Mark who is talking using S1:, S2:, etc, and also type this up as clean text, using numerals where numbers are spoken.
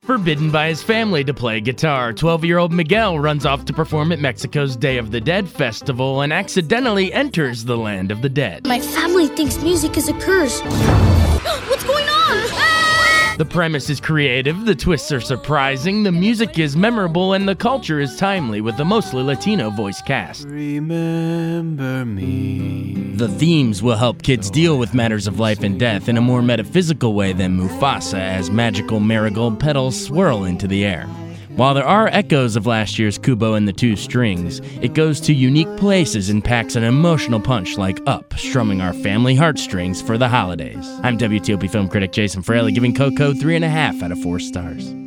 S1: Forbidden by his family to play guitar, 12-year-old Miguel runs off to perform at Mexico's Day of the Dead festival and accidentally enters the land of the dead.
S2: My family thinks music is a curse. What's going on?
S1: The premise is creative, the twists are surprising, the music is memorable, and the culture is timely with a mostly Latino voice cast.
S3: Remember me.
S1: The themes will help kids deal with matters of life and death in a more metaphysical way than Mufasa as magical marigold petals swirl into the air. While there are echoes of last year's Kubo and the Two Strings, it goes to unique places and packs an emotional punch like Up, strumming our family heartstrings for the holidays. I'm WTOP film critic Jason Fraley, giving Coco 3.5 out of 4 stars.